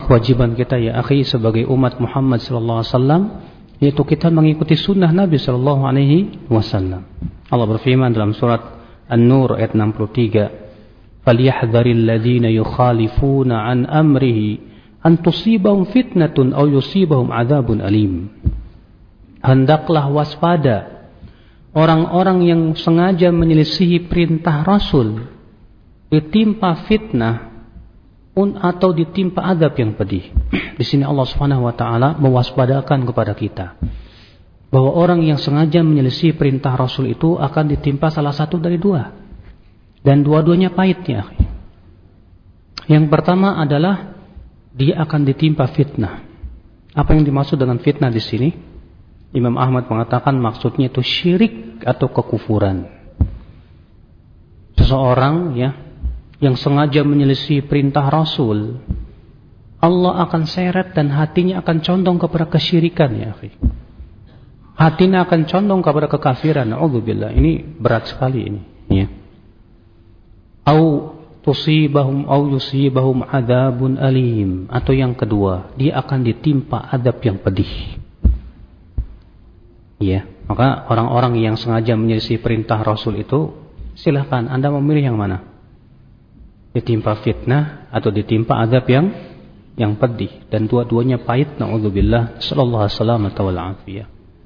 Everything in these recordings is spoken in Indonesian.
kewajiban kita ya akhi sebagai umat Muhammad sallallahu alaihi wasallam, yaitu kita mengikuti sunnah Nabi sallallahu alaihi wasallam. Allah berfirman dalam surat An-Nur ayat 63, "Falyahdharil ladzina yukhalifuna an amrihi an tusibahum fitnatun aw yusibahum adzabun alim." Hendaklah waspada orang-orang yang sengaja menyelisihi perintah Rasul, ditimpa fitnah atau ditimpa azab yang pedih. Di sini Allah Subhanahu wa taala mewaspadakan kepada kita bahwa orang yang sengaja menyelisih perintah Rasul itu akan ditimpa salah satu dari dua, dan dua-duanya pahitnya. Yang pertama adalah dia akan ditimpa fitnah. Apa yang dimaksud dengan fitnah di sini? Imam Ahmad mengatakan maksudnya itu syirik atau kekufuran. Seseorang yang sengaja menyelisih perintah Rasul, Allah akan seret dan hatinya akan condong kepada kesyirikan ya akhi. Hatinya akan condong kepada kekafiran. Na'udzubillah. Ini berat sekali ini ya. Au tusibahum au yusibahum adzabun alim, atau yang kedua, dia akan ditimpa azab yang pedih. Ya, maka orang-orang yang sengaja menyelisih perintah Rasul itu, silahkan Anda memilih yang mana? Ditimpa fitnah atau ditimpa azab yang pedih, dan dua-duanya pahit. Na'udzubillah. Sallallahu alaihi wasallam wal afiyah.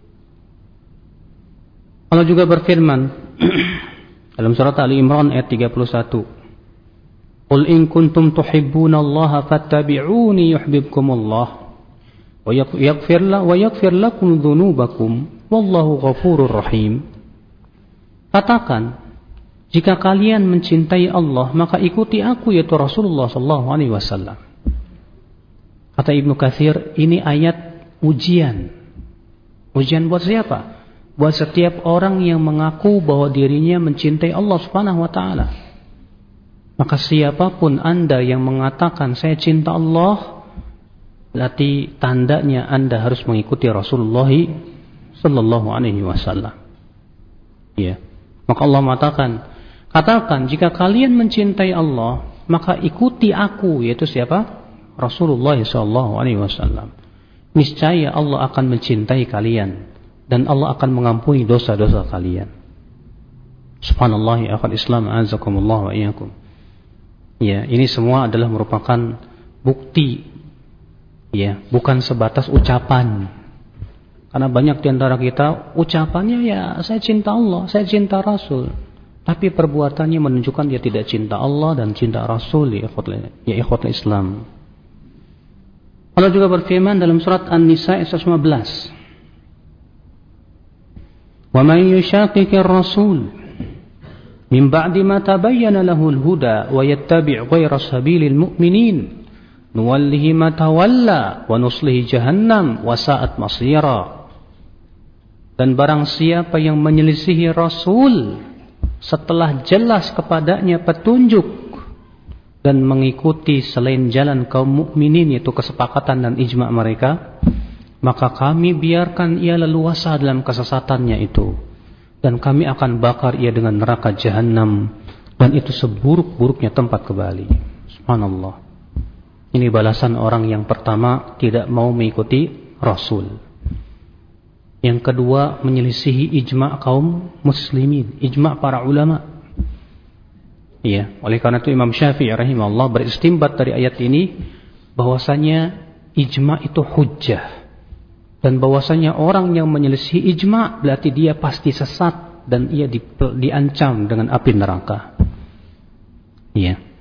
Allah juga berfirman dalam surat Ali Imran ayat 31, "Qul in kuntum tuhibbunallaha fattabi'uni yuhibbukumullah wa yaghfir lakum dzunubakum wallahu ghafurur rahim." Katakan, jika kalian mencintai Allah, maka ikuti aku, yaitu Rasulullah sallallahu alaihi wasallam. Kata Ibnu Katsir, ini ayat ujian. Ujian buat siapa? Buat setiap orang yang mengaku bahwa dirinya mencintai Allah Subhanahu wa taala. Maka siapapun Anda yang mengatakan saya cinta Allah, berarti tandanya Anda harus mengikuti Rasulullah sallallahu alaihi wasallam. Ya. Maka Allah mengatakan, katakan jika kalian mencintai Allah, maka ikuti aku, yaitu siapa? Rasulullah sallallahu alaihi wasallam. Niscaya Allah akan mencintai kalian dan Allah akan mengampuni dosa-dosa kalian. Subhanallah ya akhwal Islam, azakumullah wa iyyakum. Ya, ini semua adalah merupakan bukti, ya, bukan sebatas ucapan. Karena banyak di antara kita ucapannya ya saya cinta Allah, saya cinta Rasul, tapi perbuatannya menunjukkan dia tidak cinta Allah dan cinta Rasul. Ya ikhwatul Islam. Allah juga berfirman dalam surat An-Nisa ayat 15, "Wa man yushaqiqir rasul min ba'di ma tabayyana lahul huda wa yattabi' ghayra sabilil mu'minin nuwallihi ma tawalla wa nuslihi jahannam wa sa'at masira." Dan barang siapa yang menyelisihi Rasul setelah jelas kepadanya petunjuk dan mengikuti selain jalan kaum mukminin, yaitu kesepakatan dan ijma' mereka, maka kami biarkan ia leluasa dalam kesesatannya itu, dan kami akan bakar ia dengan neraka jahanam, dan itu seburuk-buruknya tempat kembali. Subhanallah. Ini balasan orang yang pertama tidak mau mengikuti Rasul. Yang kedua, menyelisihi ijma' kaum muslimin, ijma' para ulama. Ya, oleh karena itu Imam Syafi'i rahimahullah beristimbat dari ayat ini bahwasanya ijma' itu hujjah, dan bahwasanya orang yang menyelisihi ijma' berarti dia pasti sesat dan ia diancam dengan api neraka. Ya.